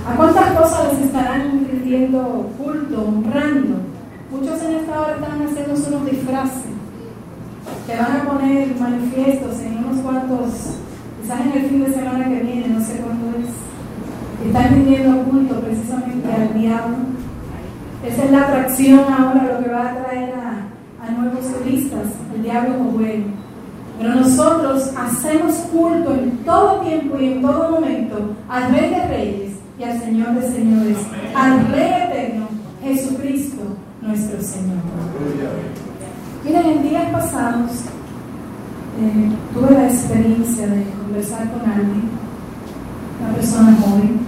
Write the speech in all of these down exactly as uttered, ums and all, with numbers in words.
¿A cuántas cosas les estarán rindiendo culto, honrando? Muchos en esta hora están haciendo unos disfraces que van a poner manifiestos en unos cuantos, quizás en el fin de semana que viene, no sé cuándo es. Están rindiendo culto precisamente al diablo. Esa es la atracción ahora, lo que va a atraer a, a nuevos turistas, el diablo como bueno. Pero nosotros hacemos culto en todo tiempo y en todo momento al Rey de Reyes y al Señor de Señores, al Rey Eterno, Jesucristo, nuestro Señor. Miren, en días pasados eh, tuve la experiencia de conversar con alguien, una persona joven,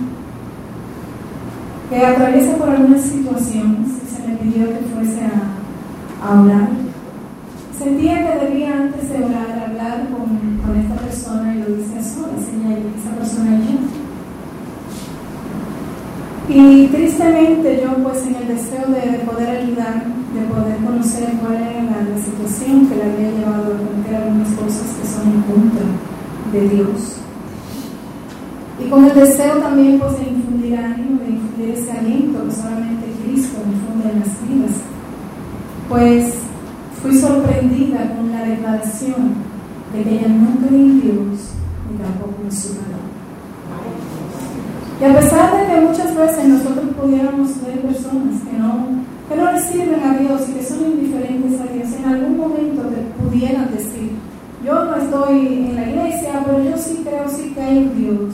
que atraviesa por algunas situaciones y se me pidió que fuese a, a orar. Sentía que debía antes de orar hablar con, con esta persona y lo hice a solas, ella y esa persona y yo. Y tristemente yo, pues en el deseo de, de poder ayudar, de poder conocer cuál era la, la situación que le había llevado a cometer algunas cosas que son en contra de Dios, y con el deseo también pues de infundir ánimo, de infundir ese aliento que solamente Cristo infunde en las vidas, pues fui sorprendida con la declaración de que ella no cree en Dios ni tampoco en su palabra. Y a pesar de que muchas veces nosotros pudiéramos ver personas que no, que no le sirven a Dios y que son indiferentes a Dios, en algún momento te pudieran decir: yo no estoy en la iglesia, pero yo sí creo, sí creo en Dios.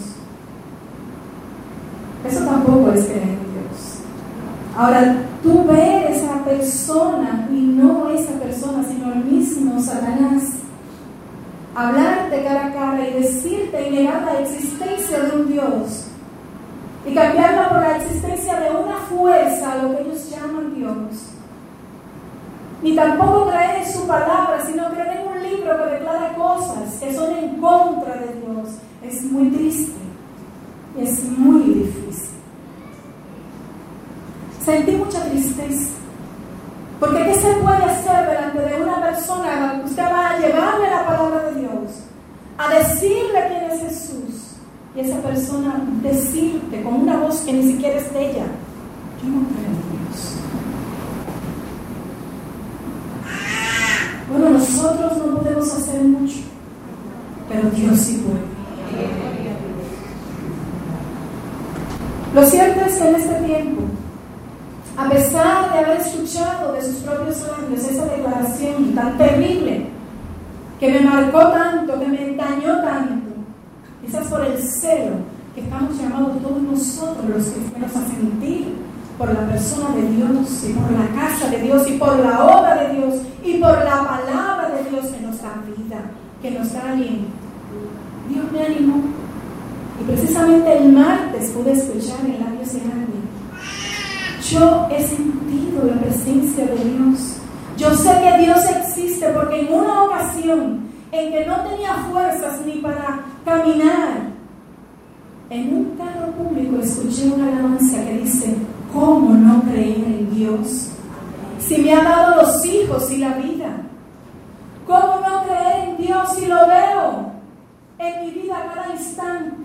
Eso tampoco es creer en Dios. Ahora, tú ver esa persona y no esa persona, sino el mismo Satanás, hablarte cara a cara y decirte y negar la existencia de un Dios y cambiarla por la existencia de una fuerza, a lo que ellos llaman Dios. Ni tampoco creer en su palabra, sino creer en un libro que declara cosas que son en contra de Dios. Es muy triste, es muy difícil. Sentí mucha tristeza, porque ¿qué se puede hacer delante de una persona a la que usted va a llevarle la palabra de Dios, a decirle quién es Jesús, y esa persona decirte con una voz que ni siquiera es de ella: yo no creo en Dios? Bueno, nosotros no podemos hacer mucho, pero Dios sí puede. Lo cierto es que en este tiempo, a pesar de haber escuchado de sus propios labios esa declaración tan terrible, que me marcó tanto, que me dañó tanto, quizás por el celo que estamos llamados todos nosotros los cristianos a sentir por la persona de Dios y por la casa de Dios y por la obra de Dios y por la palabra de Dios que nos da vida, que nos da aliento, Dios me animó. Y precisamente el martes pude escuchar en labios de alguien: yo he sentido la presencia de Dios. Yo sé que Dios existe, porque en una ocasión en que no tenía fuerzas ni para caminar, en un carro público escuché una alabanza que dice: ¿cómo no creer en Dios? Si me ha dado los hijos y la vida, ¿cómo no creer en Dios si lo veo en mi vida a cada instante?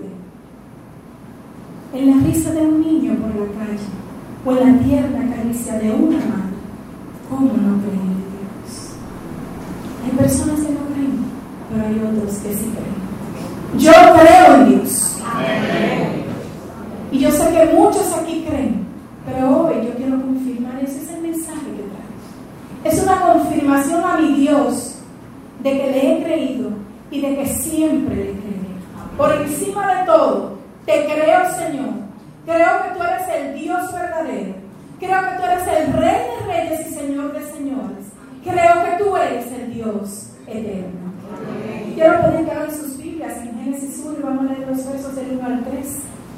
En la risa de un niño por la calle, o en la tierna caricia de una madre. ¿Cómo no creer en Dios? Hay personas que no creen, pero hay otros que sí creen. Yo creo en Dios. Amén. Y yo sé que muchos aquí creen, pero hoy yo quiero confirmar, ese es el mensaje que traigo. Es una confirmación a mi Dios de que le he creído y de que siempre le creeré. Por encima de todo, te creo, Señor. Creo que tú eres el Dios verdadero. Creo que tú eres el Rey de Reyes y Señor de Señores. Creo que tú eres el Dios eterno. Y quiero pedir que abran sus Biblias en Génesis uno y vamos a leer los versos del uno al tres.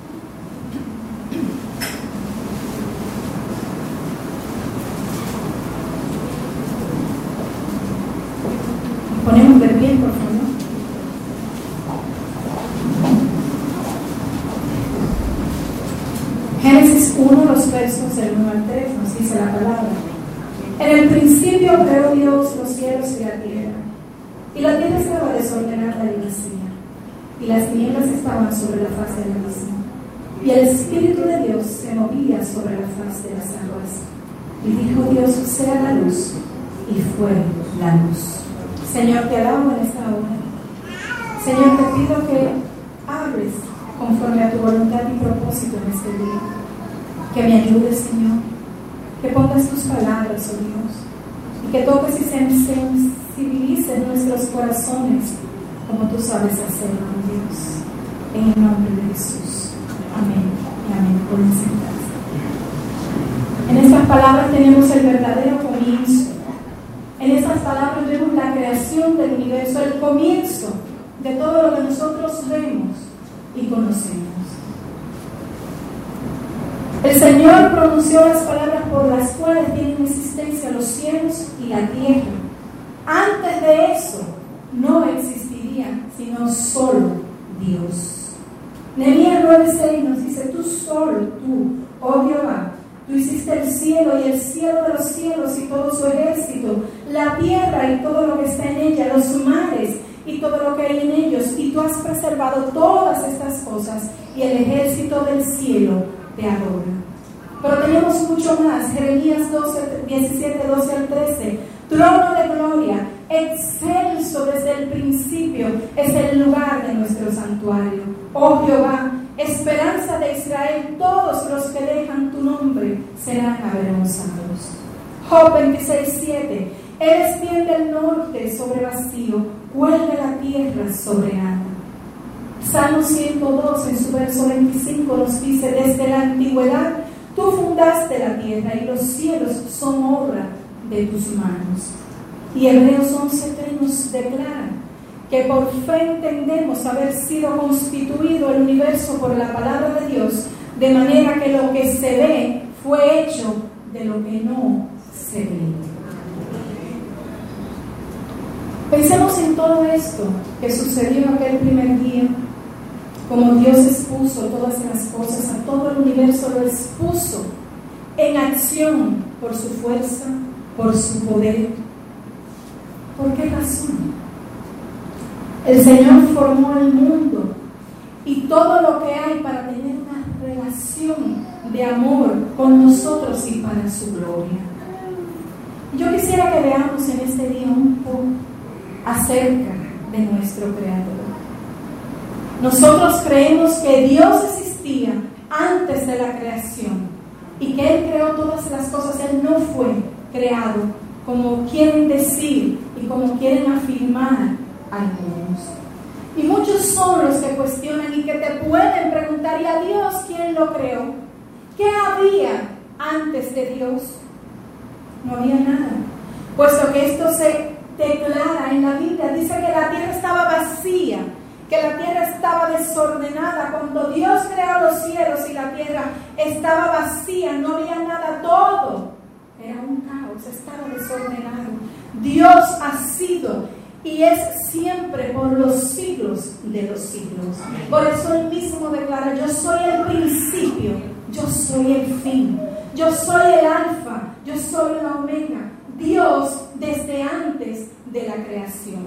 Ponemos de pie, por favor. Génesis uno, los versos del uno al tres, nos dice la palabra: en el principio creó Dios los cielos y la tierra, y la tierra estaba desordenada y vacía, y las tinieblas estaban sobre la faz de la misma, Y el Espíritu de Dios se movía sobre la faz de las aguas. Y dijo Dios, sea la luz, y fue la luz. Señor, te alabo en esta hora. Señor, te pido que hables conforme a tu voluntad y propósito en este día. Que me ayudes, Señor. Que pongas tus palabras, oh Dios. Y que toques y sensibilices nuestros corazones como tú sabes hacerlo, oh Dios. En el nombre de Jesús. Amén y amén. Pueden sentarse. En estas palabras tenemos el verdadero comienzo. En estas palabras vemos la creación del universo, el comienzo de todo lo que nosotros vemos y conocemos. El Señor pronunció las palabras por las cuales tienen existencia los cielos y la tierra. Antes de eso no existiría sino solo Dios. Nehemías nueve seis nos dice, tú solo, tú, oh Jehová, tú hiciste el cielo y el cielo de los cielos y todo su ejército, la tierra y todo lo que está en ella, los mares y todo lo que hay en ellos, y tú has preservado todas estas cosas, y el ejército del cielo te adora. Pero tenemos mucho más. Jeremías diecisiete, doce al trece. Trono de gloria, excelso desde el principio, es el lugar de nuestro santuario. Oh Jehová, esperanza de Israel, todos los que dejan tu nombre serán avergonzados. Job veintiséis, siete. Él extiende el norte sobre vacío, cuelga la tierra sobre nada. Salmo ciento dos, en su verso veinticinco, nos dice, desde la antigüedad tú fundaste la tierra y los cielos son obra de tus manos. Y Hebreos once tres nos declara que por fe entendemos haber sido constituido el universo por la palabra de Dios, de manera que lo que se ve fue hecho de lo que no se ve. Pensemos en todo esto que sucedió en aquel primer día, como Dios expuso todas las cosas, a todo el universo lo expuso en acción por su fuerza, por su poder. ¿Por qué razón? El Señor formó el mundo y todo lo que hay para tener una relación de amor con nosotros y para su gloria. Yo quisiera que veamos en este día un poco acerca de nuestro Creador. Nosotros creemos que Dios existía antes de la creación y que Él creó todas las cosas. Él no fue creado como quieren decir y como quieren afirmar algunos. Y muchos son los que cuestionan y que te pueden preguntar, ¿y a Dios quién lo creó? ¿Qué había antes de Dios? No había nada, puesto que esto se declara en la Biblia. Dice que la tierra estaba vacía, que la tierra estaba desordenada. Cuando Dios creó los cielos y la tierra estaba vacía, no había nada, todo era un caos, estaba desordenado. Dios ha sido y es siempre por los siglos de los siglos. Por eso Él mismo declara, yo soy el principio, yo soy el fin, yo soy el alfa, yo soy la omega. Dios desde antes de la creación.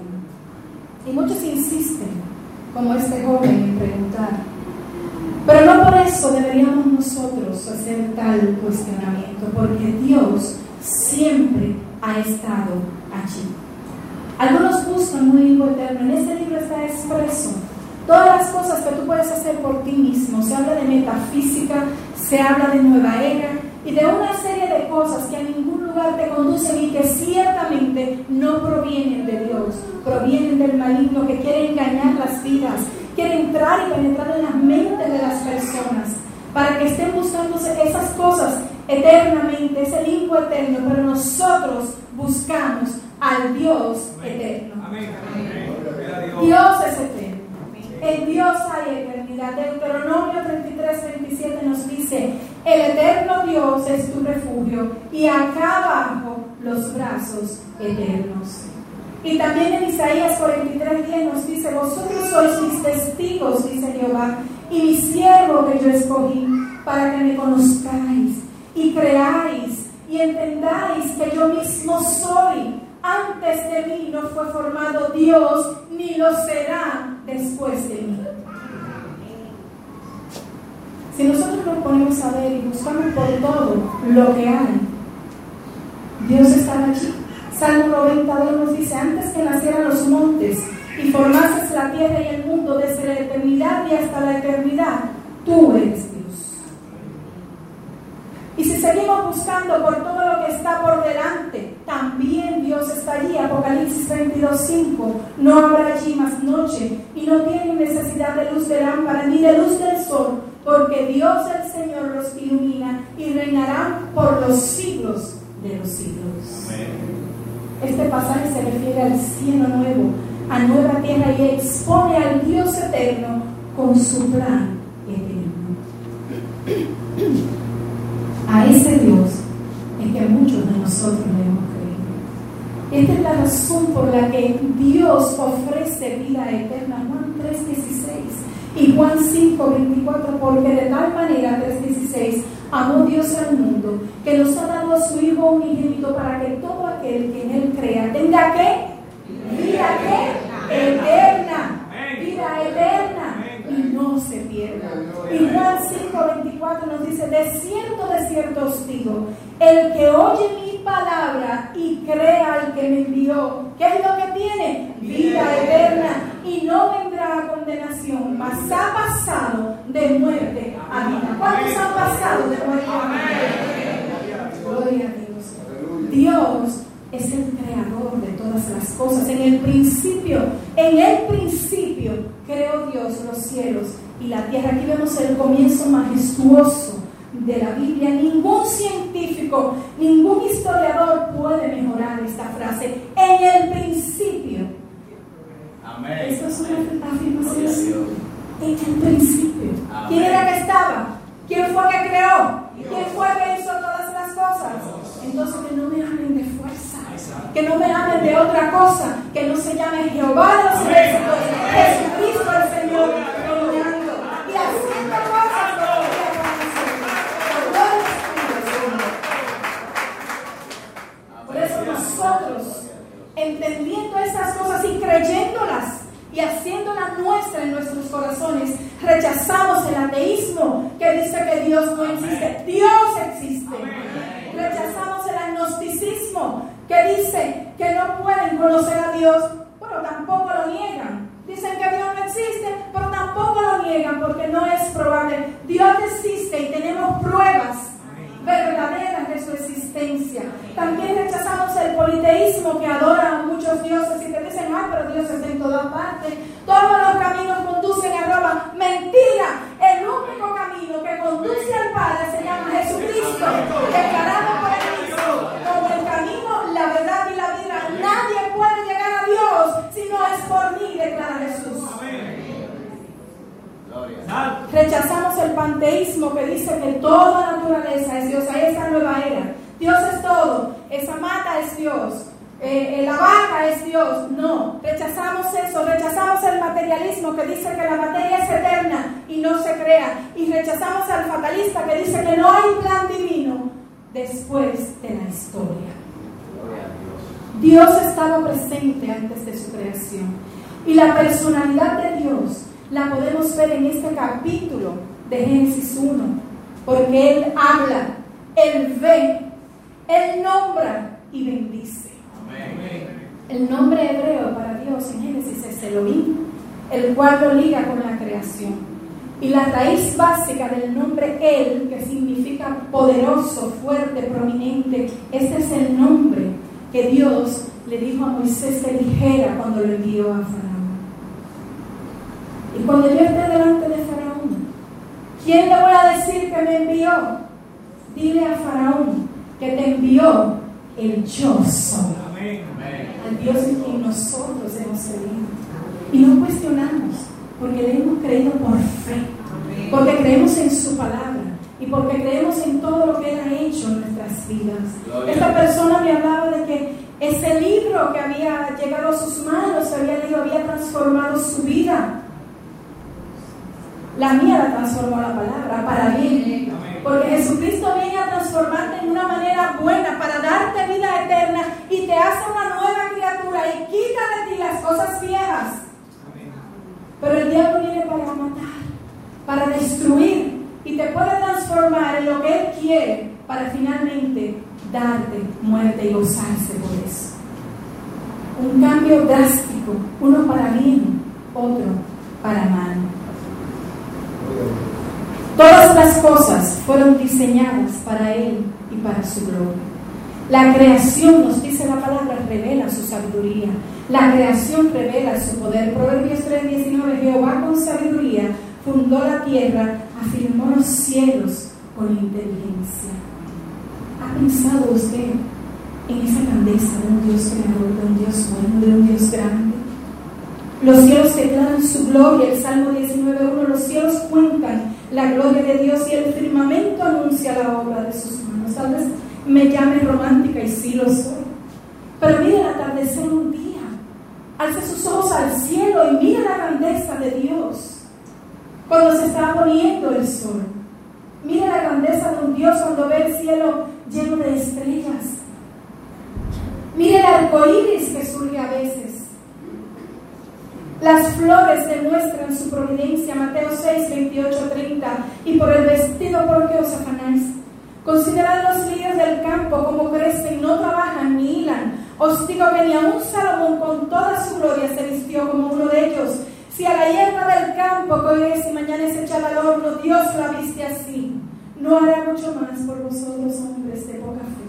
Y muchos insisten, como este joven, en preguntar, pero no por eso deberíamos nosotros hacer tal cuestionamiento, porque Dios siempre ha estado allí. Algunos buscan un libro eterno. En este libro está expreso todas las cosas que tú puedes hacer por ti mismo. Se habla de metafísica, se habla de nueva era y de una serie de cosas que a ningún lugar te conducen y que ciertamente no provienen de Dios, provienen del maligno que quiere engañar las vidas, quiere entrar y penetrar en las mentes de las personas para que estén buscándose esas cosas eternamente, ese limbo eterno, pero nosotros buscamos al Dios eterno. Amén. Dios es eterno. En Dios hay eternidad. Deuteronomio treinta y tres, veintisiete nos dice, el eterno Dios es tu refugio y acá abajo los brazos eternos. Y también en Isaías cuarenta y tres, diez nos dice, vosotros sois mis testigos, dice Jehová, y mi siervo que yo escogí, para que me conozcáis y creáis y entendáis que yo mismo soy. Antes de mí no fue formado Dios, ni lo será después de mí. Si nosotros nos ponemos a ver y buscamos por todo lo que hay, Dios estaba allí. Salmo noventa y dos nos dice: antes que nacieran los montes y formases la tierra y el mundo, desde la eternidad y hasta la eternidad, tú eres Dios. Y si seguimos buscando por todo lo que está por delante, también Dios está allí. Apocalipsis veintidós cinco: no habrá allí más noche, y no tienen necesidad de luz de lámpara ni de luz del sol, porque Dios el Señor los ilumina y reinarán por los siglos de los siglos. Amén. Este pasaje se refiere al cielo nuevo, a nueva tierra, y expone al Dios eterno con su plan eterno. A ese Dios es que muchos de nosotros le hemos creído. Esta es la razón por la que Dios ofrece vida eterna. Juan tres dieciséis y Juan cinco veinticuatro: porque de tal manera, tres dieciséis, amó Dios al mundo, que nos ha dado a su Hijo unigénito, para que todo aquel que en Él crea tenga ¿qué? Vida ¿qué? Eterna. Vida eterna. Y no se pierda. Y Juan cinco veinticuatro nos dice: de cierto, de cierto os digo, el que oye mi palabra y crea al que me envió, ¿qué es lo que tiene? Vida eterna, y no vendrá a condenación, mas ha pasado de muerte a vida. ¿Cuántos han pasado de muerte a vida? Gloria a Dios. Dios es el creador de todas las cosas. En el principio, en el principio creó Dios los cielos y la tierra. Aquí vemos el comienzo majestuoso de la Biblia. Ningún científico, ningún historiador puede mejorar esta frase. En el principio. Amén. Esto es una afirmación. En el principio. Amén. ¿Quién era que estaba? ¿Quién fue que creó? ¿Quién fue que hizo todas las cosas? Entonces, que no me hablen de fuerza, que no me hablen de otra cosa, que no se llame Jehová de los ejércitos, Jesucristo el Señor, reinando y haciendo cosas todavía para nosotros. Por eso nosotros, entendiendo esas cosas y creyéndolas y haciéndolas nuestras en nuestros corazones, rechazamos el ateísmo que dice que Dios no existe. Dios existe. Rechazamos el agnosticismo que dice que no pueden conocer a Dios, pero tampoco lo niegan. Dicen que Dios no existe, pero tampoco lo niegan porque no es probable. Dios existe y tenemos pruebas verdaderas de su existencia. También rechazamos el politeísmo que adora a muchos dioses y que dicen: ay, pero Dios está en todas partes. Todos los caminos conducen a Roma. Mentira. El único camino que conduce al Padre se llama Jesucristo, declarado por el Cristo como el camino, la verdad y la vida. Nadie puede llegar a Dios si no es por mí, declara Jesús. Rechazamos el panteísmo que dice que toda naturaleza es Dios. Ahí está nueva era. Dios es todo. Esa mata es Dios. Eh, la vaca es Dios. No, rechazamos eso. Rechazamos el materialismo que dice que la materia es eterna y no se crea. Y rechazamos al fatalista que dice que no hay plan divino después de la historia. Dios estaba presente antes de su creación. Y la personalidad de Dios la podemos ver en este capítulo de Génesis uno, porque Él habla, Él ve, Él nombra y bendice. Amén. El nombre hebreo para Dios en Génesis es Elohim, el cual lo liga con la creación. Y la raíz básica del nombre El, que significa poderoso, fuerte, prominente, este es el nombre que Dios le dijo a Moisés que dijera cuando lo envió a Faraón. Y cuando yo esté delante de Faraón, ¿quién le voy a decir que me envió? Dile a Faraón que te envió el yo soy. Amén. Al Dios en quien nosotros hemos creído. Y no cuestionamos, porque le hemos creído por fe, porque creemos en su palabra y porque creemos en todo lo que Él ha hecho en nuestras vidas. Gloria. Esta persona me hablaba de que ese libro que había llegado a sus manos, había leído, había transformado su vida. La mía la transformó la palabra para bien. Porque Jesucristo viene a transformarte en una manera buena, para darte vida eterna y te hace una nueva criatura y quita de ti las cosas viejas. Pero el diablo viene para matar, para destruir, y te transformar en lo que Él quiere para finalmente darte muerte y gozarse por eso. Un cambio drástico, uno para bien, otro para mal. Todas las cosas fueron diseñadas para Él y para su gloria. La creación, nos dice la palabra, revela su sabiduría. La creación revela su poder. Proverbios tres diecinueve, Jehová con sabiduría fundó la tierra, afirmó los cielos con inteligencia. ¿Ha pensado usted en esa grandeza de un Dios creador, de un Dios bueno, de un Dios grande? Los cielos declaran su gloria. El Salmo diecinueve uno, los cielos cuentan la gloria de Dios y el firmamento anuncia la obra de sus manos. Tal vez me llame romántica y sí lo soy, pero mire el atardecer un día, alce sus ojos al cielo y mire la grandeza de Dios cuando se está poniendo el sol. Mire la grandeza de un Dios cuando ve el cielo lleno de estrellas. Mire el arco iris que surge a veces. Las flores demuestran su providencia. Mateo seis, veintiocho, treinta. Y por el vestido, ¿por qué os afanáis? Considerad los lirios del campo, como crecen, no trabajan ni hilan. Os digo que ni aun Salomón con toda su gloria se vistió como uno de ellos. Si a la hierba del campo, que hoy es y mañana es echada al horno, Dios la viste así, ¿no hará mucho más por vosotros, hombres de poca fe?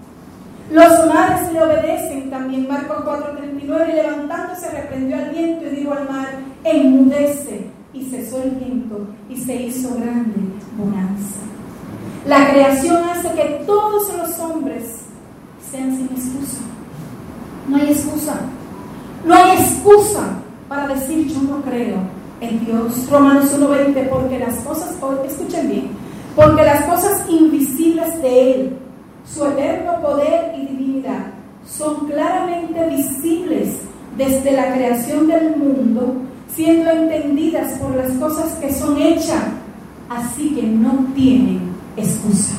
Los mares le obedecen también. Marcos cuatro, treinta y nueve. Y levantándose reprendió al viento y dijo al mar, enmudece. Y cesó el viento y se hizo grande bonanza. La creación hace que todos los hombres sean sin excusa. No hay excusa. No hay excusa para decir yo no creo en Dios. Romanos uno, veinte. Porque las cosas, escuchen bien, porque las cosas invisibles de Él, su eterno poder y divinidad, son claramente visibles desde la creación del mundo, siendo entendidas por las cosas que son hechas, así que no tienen excusa.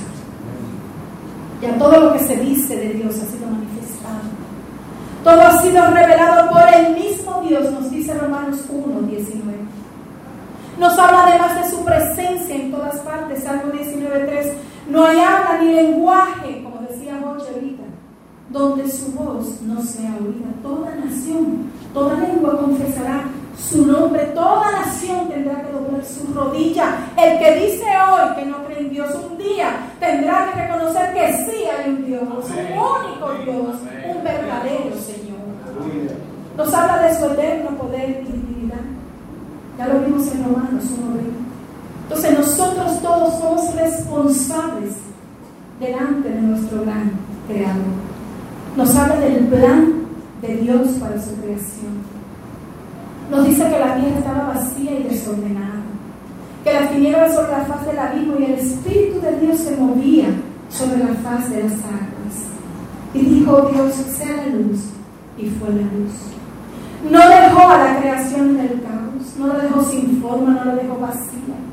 Ya todo lo que se dice de Dios ha sido manifestado. Todo ha sido revelado por el mismo Dios, nos dice Romanos uno, diecinueve. Nos habla además de su presencia en todas partes. Salmo diecinueve, tres. No hay habla ni lenguaje, como decía Jorge ahorita, donde su voz no sea oída. Toda nación, toda lengua confesará su nombre. Toda nación tendrá que doblar su rodilla. El que dice hoy que no cree en Dios, un día tendrá que reconocer que sí hay un Dios, un único Dios, un verdadero Señor. Nos habla de su eterno poder y divinidad. Ya lo vimos en Romanos uno, veinte. Entonces nosotros todos somos responsables delante de nuestro gran Creador. Nos habla del plan de Dios para su creación. Nos dice que la tierra estaba vacía y desordenada, que las tinieblas sobre la faz del abismo y el Espíritu de Dios se movía sobre la faz de las aguas. Y dijo Dios, sea la luz, y fue la luz. No dejó a la creación en el caos, no la dejó sin forma, no la dejó vacía.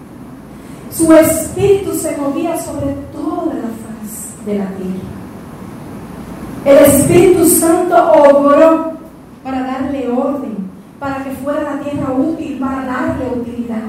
Su Espíritu se movía sobre toda la faz de la tierra. El Espíritu Santo obró para darle orden, para que fuera la tierra útil, para darle utilidad.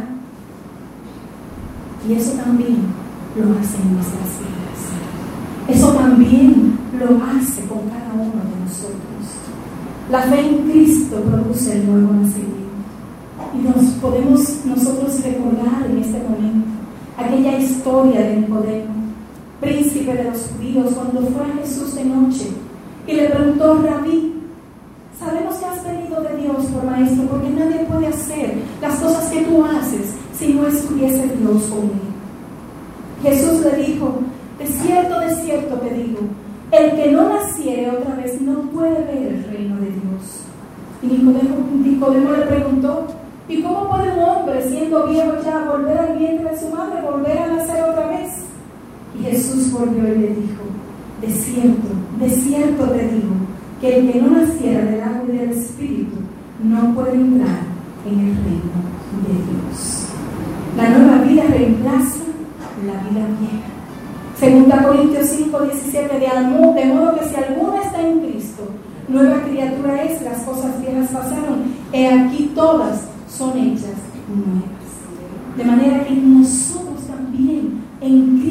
Y eso también lo hace en nuestras vidas. Eso también lo hace con cada uno de nosotros. La fe en Cristo produce el nuevo nacimiento. Y nos podemos nosotros recordar en este momento aquella historia de Nicodemo, príncipe de los judíos, cuando fue a Jesús de noche y le preguntó, Rabí, sabemos que has venido de Dios por maestro, porque nadie puede hacer las cosas que tú haces si no estuviese Dios con él. Jesús le dijo, de cierto, de cierto te digo, el que no naciere otra vez no puede ver el reino de Dios. Y Nicodemo, Nicodemo le preguntó, ¿y cómo puede un hombre, siendo viejo ya, volver al vientre de su madre, volver a nacer otra vez? Y Jesús volvió y le dijo, de cierto, de cierto te digo, que el que no naciera del agua y del Espíritu no puede entrar en el reino de Dios. La nueva vida reemplaza la vida vieja. Segunda Corintios cinco, diecisiete, de, almo, de modo que si alguno está en Cristo, nueva criatura es, las cosas viejas pasaron, he aquí todas son hechas nuevas. De manera que nosotros también en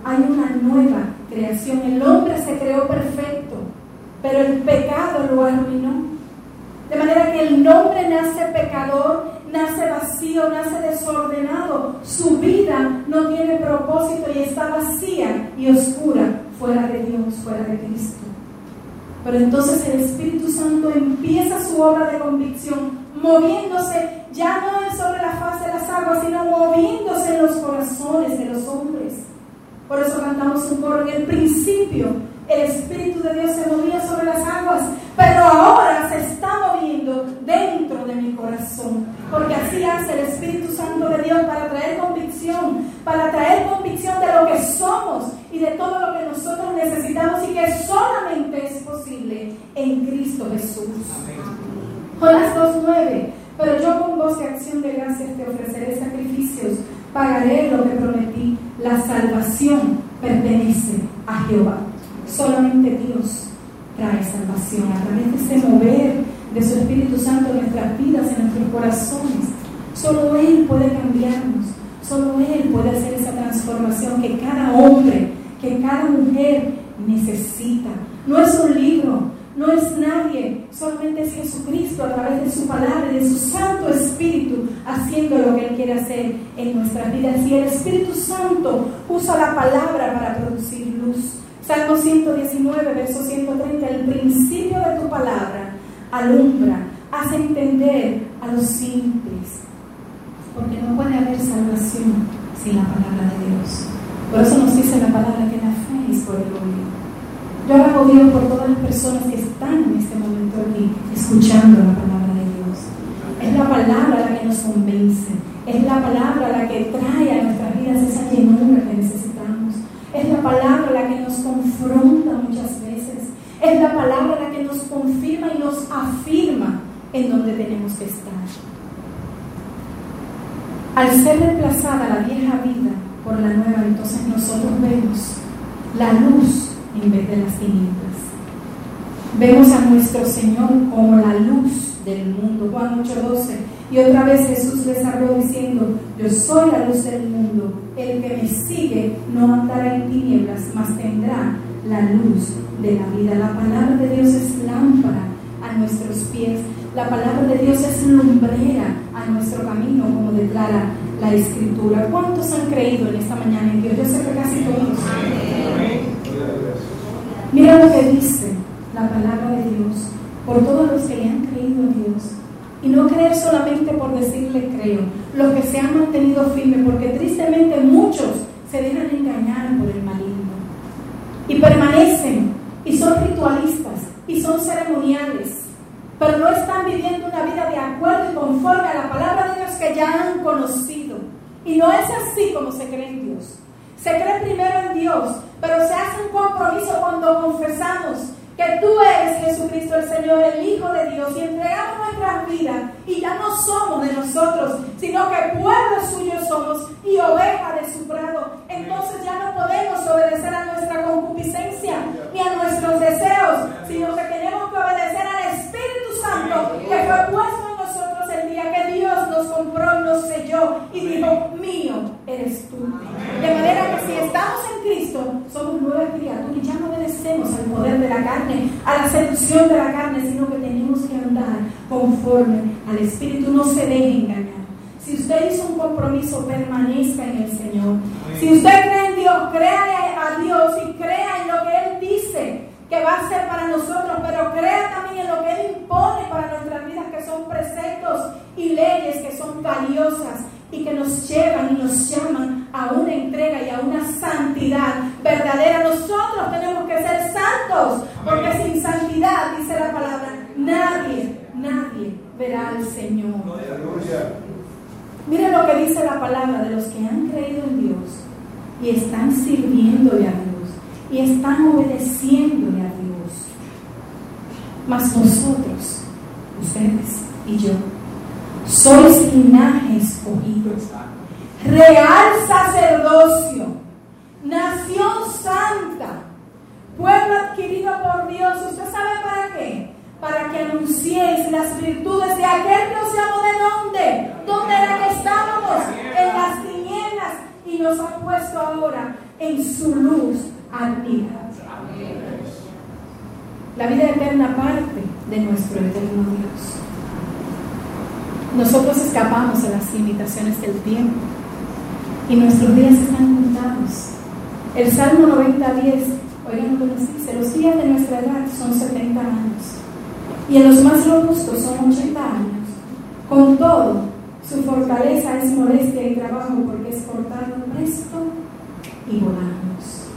hay una nueva creación. El hombre se creó perfecto, pero el pecado lo arruinó. De manera que el hombre nace pecador, nace vacío, nace desordenado. Su vida no tiene propósito y está vacía y oscura, fuera de Dios, fuera de Cristo. Pero entonces el Espíritu Santo empieza su obra de convicción, moviéndose ya no sobre la faz de las aguas, sino moviéndose en los corazones de los hombres. Por eso cantamos un coro: en el principio el Espíritu de Dios se movía sobre las aguas, pero ahora se está moviendo dentro de mi corazón, porque así hace el Espíritu Santo de Dios para traer convicción, para traer convicción de lo que somos y de todo lo que nosotros necesitamos y que solamente es posible en Cristo Jesús. Jonás dos nueve: pero yo con voz de acción de gracias te ofreceré sacrificios, pagaré lo que prometí, la salvación pertenece a Jehová. Solamente Dios trae salvación a través de ese mover de su Espíritu Santo en nuestras vidas, en nuestros corazones. Solo Él puede cambiarnos, solo Él puede hacer esa transformación que cada hombre, que cada mujer necesita. No es un libro, no es nadie, solamente es Jesucristo a través de su palabra y de su Santo Espíritu haciendo lo que Él quiere hacer en nuestras vidas. Y el Espíritu Santo usa la palabra para producir luz. Salmo ciento diecinueve, verso ciento treinta: el principio de tu palabra alumbra, hace entender a los simples. Porque no puede haber salvación sin la palabra de Dios. Por eso nos dice la palabra que la fe es por el oír. Yo hago Dios por todas las personas que están en este momento aquí escuchando la palabra de Dios. Es la palabra la que nos convence, es la palabra la que trae a nuestras vidas esa llenura que necesitamos. Es la palabra la que nos confronta muchas veces. Es la palabra la que nos confirma y nos afirma en donde tenemos que estar. Al ser reemplazada la vieja vida por la nueva, entonces nosotros vemos la luz en vez de las tinieblas. Vemos a nuestro Señor como la luz del mundo. Juan ocho doce. Y otra vez Jesús les habló diciendo: yo soy la luz del mundo, el que me sigue no andará en tinieblas, mas tendrá la luz de la vida. La palabra de Dios es lámpara a nuestros pies, la palabra de Dios es lumbrera a nuestro camino, como declara la Escritura. ¿Cuántos han creído en esta mañana en Dios? Yo sé que casi todos. Mira lo que dice la palabra de Dios por todos los que le han creído a Dios. Y no creer solamente por decirle creo, los que se han mantenido firmes, porque tristemente muchos se dejan engañar por el maligno y permanecen y son ritualistas y son ceremoniales, pero no están viviendo una vida de acuerdo y conforme a la palabra de Dios que ya han conocido. Y no es así como se cree en Dios. Se cree primero en Dios, pero se hace un compromiso cuando confesamos que tú eres Jesucristo el Señor, el Hijo de Dios, y entregamos nuestras vidas y ya no somos de nosotros, sino que pueblo suyo somos y oveja de su prado. Entonces ya no podemos obedecer a nuestra concupiscencia ni a nuestros deseos, sino que tenemos que obedecer al Espíritu Santo que fue puesto en nosotros el día que Dios nos compró y nos selló y dijo: mío eres tú. De manera que si estamos en Cristo, somos nuevas criaturas y ya no obedecemos al poder de la carne, a la seducción de la carne, sino que tenemos que andar conforme al Espíritu. No se deje engañar. Si usted hizo un compromiso, permanezca en el Señor. Si usted cree en Dios, crea a Dios y crea en lo que Él dice que va a hacer para nosotros, pero crea también en lo que Él impone para nuestras vidas, que son preceptos y leyes que son valiosas y que nos llevan y nos llaman a una entrega y a una santidad verdadera. Nosotros tenemos que ser santos, porque sin santidad, dice la palabra, nadie, nadie verá al Señor. Miren lo que dice la palabra de los que han creído en Dios y están sirviéndole a Dios y están obedeciéndole a Dios. Mas nosotros, ustedes y yo, sois linaje escogido, real sacerdocio, nación santa, pueblo adquirido por Dios. ¿Usted sabe para qué? Para que anunciéis las virtudes de aquel que os llamó. ¿De dónde? ¿Dónde era que estábamos? En las tinieblas, y nos ha puesto ahora en su luz admirable. La vida eterna parte de nuestro eterno Dios. Nosotros escapamos a las limitaciones del tiempo y nuestros días están contados. El Salmo noventa diez, oigan lo que nos dice: los días de nuestra edad son setenta años y en los más robustos son ochenta años. Con todo, su fortaleza es molestia y trabajo, porque es cortado presto y volamos.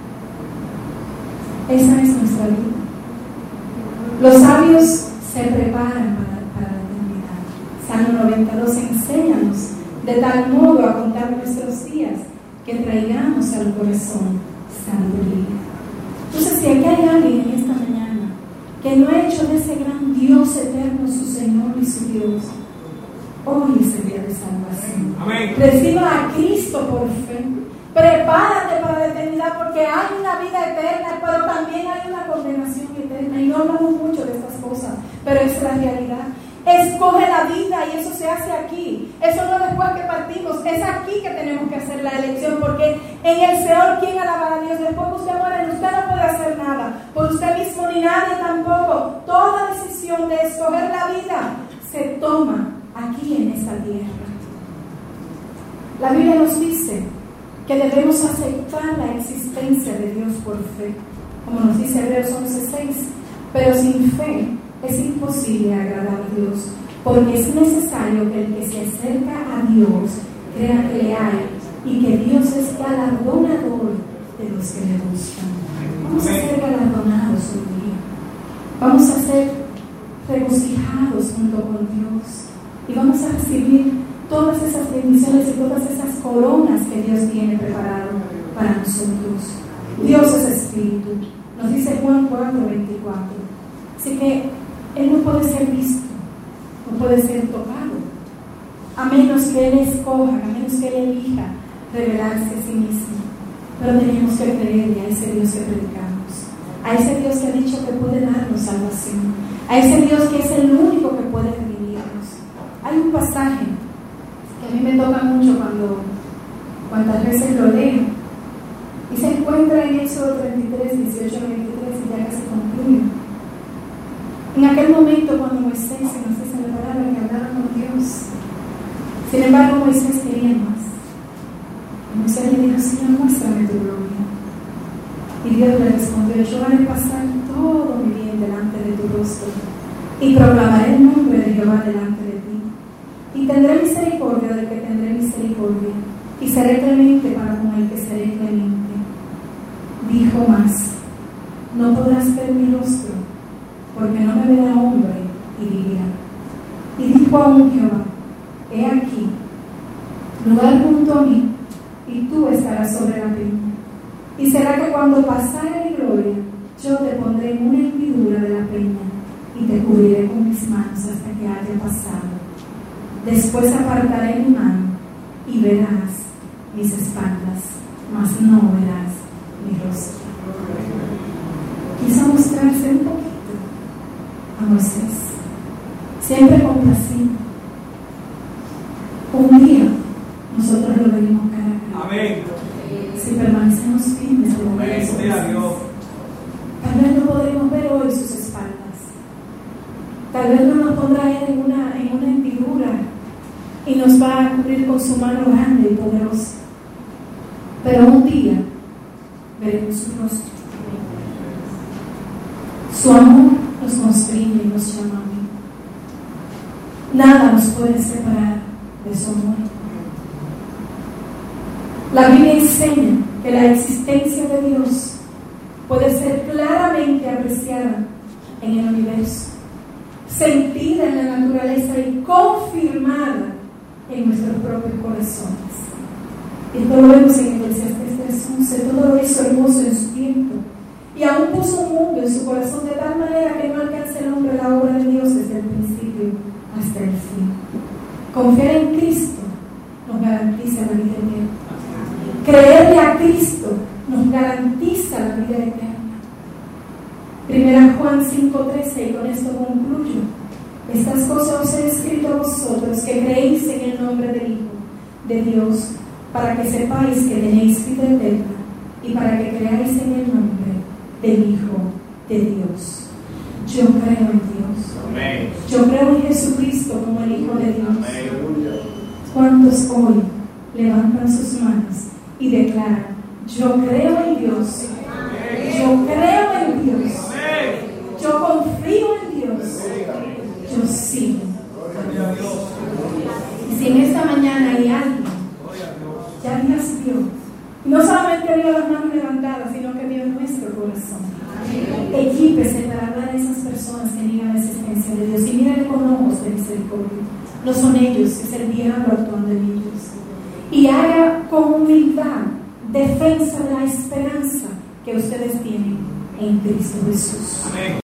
Esa es nuestra vida. Los sabios se preparan para, para la eternidad. Salmo noventa y dos, enséñanos de tal modo a contar nuestros días que traigamos al corazón sabiduría. Entonces, si aquí hay alguien en esta mañana que no ha hecho de ese gran Dios eterno su Señor y su Dios, hoy es el día de salvación. Amén. Reciba a Cristo por fe. Prepárate para la eternidad, porque hay una vida eterna, pero también hay una condenación eterna. Y no hablamos mucho de estas cosas, pero es la realidad. Escoge la vida y eso se hace aquí. Eso no después que partimos, es aquí que tenemos que hacer la elección, porque en el Seol, ¿quién alabará a Dios? Después que usted muere, usted no puede hacer nada por usted mismo ni nadie tampoco. Toda decisión de escoger la vida se toma aquí en esta tierra. La Biblia nos dice que debemos aceptar la existencia de Dios por fe, como nos dice Hebreos once seis, pero sin fe es imposible agradar a Dios, porque es necesario que el que se acerca a Dios crea que le hay y que Dios es galardonador de los que le buscan. Vamos a ser galardonados hoy día. Vamos a ser regocijados junto con Dios y vamos a recibir todas esas bendiciones y todas esas coronas que Dios tiene preparado para nosotros. Dios es espíritu, nos dice Juan cuatro veinticuatro. Así que Él no puede ser visto, no puede ser tocado, a menos que Él escoja, a menos que Él elija revelarse a sí mismo. Pero tenemos que creerle a ese Dios que predicamos, a ese Dios que ha dicho que puede darnos salvación, a ese Dios que es el único que puede redimirnos. Hay un pasaje que a mí me toca mucho cuando cuantas veces lo leo, y se encuentra en Éxodo treinta y tres, dieciocho a veintitrés, y ya casi concluyo. En aquel momento, cuando Moisés, se nos dice la palabra que hablaba con Dios, sin embargo Moisés quería más. Y Moisés le dijo: Señor, muéstrame tu gloria. Y Dios le respondió: yo haré pasar todo mi bien delante de tu rostro, y proclamaré el nombre de Jehová delante de ti. Y tendré misericordia del que tendré misericordia, y seré clemente para con el que seré clemente. Dijo más: no podrás ver mi rostro, porque no me verá hombre y vivirá. Y dijo aún Jehová: he aquí, lugar junto a mí, y tú estarás sobre la peña. Y será que cuando pasare mi gloria, yo te pondré en una hendidura de la peña, y te cubriré con mis manos hasta que haya pasado. Después apartaré mi mano, y verás mis espaldas, mas no verás mi rostro. Quiso mostrarse un poquito a Moisés, siempre complacido. Un día nosotros lo veremos cara a cara. Amén. Si permanecemos firmes como Dios. Tal vez no podremos ver hoy sus espaldas. Tal vez no nos pondrá Él en una, en una hendidura y nos va a cubrir con su mano grande y poderosa. Pero un día veremos su rostro. Su amor nos constriñe y nos llama a mí. Nada nos puede separar de su amor. La Biblia enseña que la existencia de Dios puede ser claramente apreciada en el universo, sentida en la naturaleza y confirmada en nuestros propios corazones. Y esto lo vemos en Eclesiastés tres once. Todo lo hizo hermoso en su tiempo, y aún puso un mundo en su corazón de tal manera que no alcance el hombre la obra de Dios desde el principio hasta el fin. Confiar en Cristo nos garantiza la vida eterna. Creerle a Cristo nos garantiza la vida eterna. Primera Juan cinco trece, y con esto concluyo. Estas cosas os he escrito a vosotros que creéis en el nombre del Hijo de Dios, para que sepáis que tenéis vida eterna y para que creáis en el nombre del Hijo de Dios. Yo creo en Dios. Amén. Yo creo en Jesucristo como el Hijo de Dios. Amén. ¿Cuántos hoy levantan sus manos y declaran: yo creo en Dios? Yo creo en Dios. Yo confío en Dios. Yo sigo a Dios. Y si en esta mañana hay alguien, ya Dios vio, no solamente vio las manos levantadas, sino que vio nuestro corazón. Equípese para hablar a esas personas que niegan la existencia de Dios y mírenle con ojos de misericordia. No son ellos, es el diablo actuando en ellos. Y haga con humildad defensa de la esperanza que ustedes tienen en Cristo Jesús. Amén.